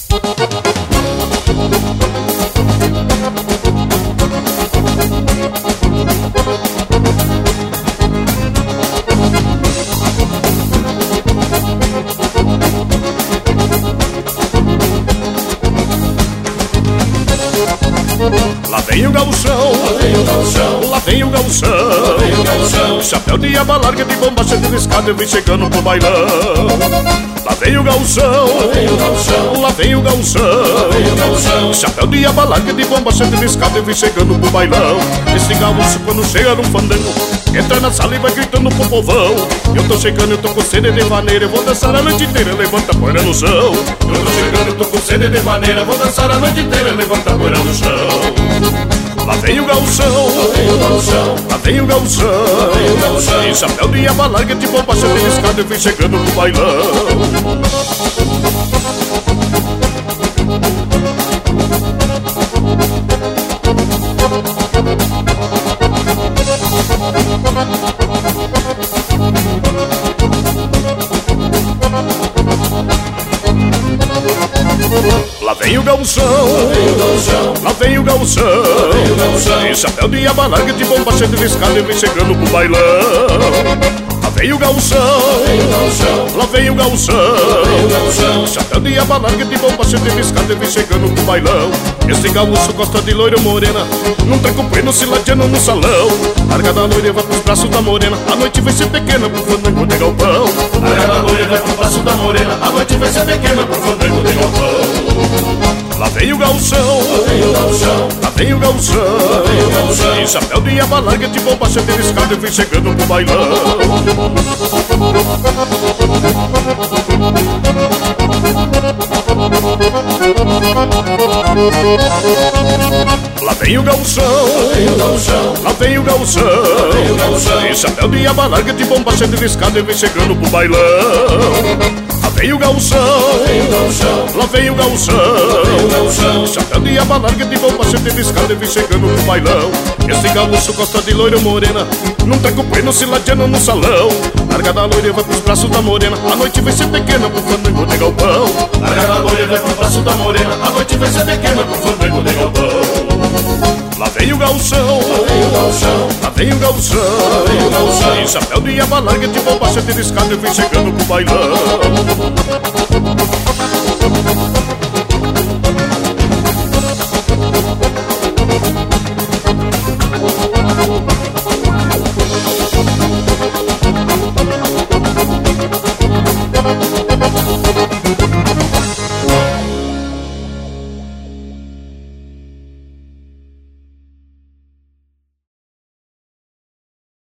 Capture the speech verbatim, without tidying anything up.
Lá vem o gauchão, lá vem o gauchão, lá vem o gauchão, lá vem o gauchão. Chapéu de aba larga de bombacha de riscada, vem chegando pro bailão. Lá vem o gauchão, lá vem o gauchão, lá vem o gauchão, lá vem o gauchão. Chapéu de aba larga de bombacha de riscada, vem chegando pro bailão. Esse gaúcho quando chega num fandango, entra na sala e vai gritando pro povão. Eu tô chegando, eu tô com sede de maneira, eu vou dançar a noite inteira, levanta a poeira no chão. Eu tô chegando, eu tô com sede de maneira, vou dançar a noite inteira, levanta a poeira no chão. Lá vem o gauchão, lá vem o gauchão, lá vem o gauchão, lá vem o gauchão. e chapéu de aba larga de bombacha de riscada, vem chegando pro bailão. Lá vem o gauchão, lá vem o gauchão, lá vem o gauchão, lá vem o gauchão. e chapéu de aba larga de bombacha de riscada, vem chegando pro bailão. Lá vem o gauchão, lá vem o gauchão, lá vem o gauchão, lá vem o gauchão. chapéu de aba larga de bombacha de riscada, vem chegando pro bailão. Esse gaúcho gosta de loira morena, num tranco pleno se ladeando no salão. Larga da loira vai pros braços da morena, a noite vai ser pequena pro fandango de galpão. Larga da loira vai pro braço da morena, a noite vai ser pequena pro fandango de galpão. Lá vem o gauchão, lá vem o gauchão, lá vem o gauchão, lá vem o gauchão. e chapéu de aba larga de bombacha de riscada, vem chegando pro bailão. Lá vem o gauchão, lá vem o gauchão, lá vem o gauchão, lá vem o gauchão. e chapéu de aba larga de bombacha de riscada, vem chegando pro bailão. Lá vem o gauchão, lá vem o gauchão, lá vem o gauchão, lá vem o gauchão. chapéu de aba larga de bombacha de riscada, vem chegando pro bailão. Esse gaúcho gosta de loira morena, num tranco pleno se ladeando no salão. Larga da loira vai pros braços da morena, a noite vai ser pequena pro fandango de galpão. Larga da loira vai pro braço da morena, a noite vai ser pequena pro fandango de galpão. Lá vem o gauchão, lá vem o gauchão, lá vem o gauchão, lá vem o gauchão. e chapéu de aba larga de bombacha de riscada, vem chegando pro bailão.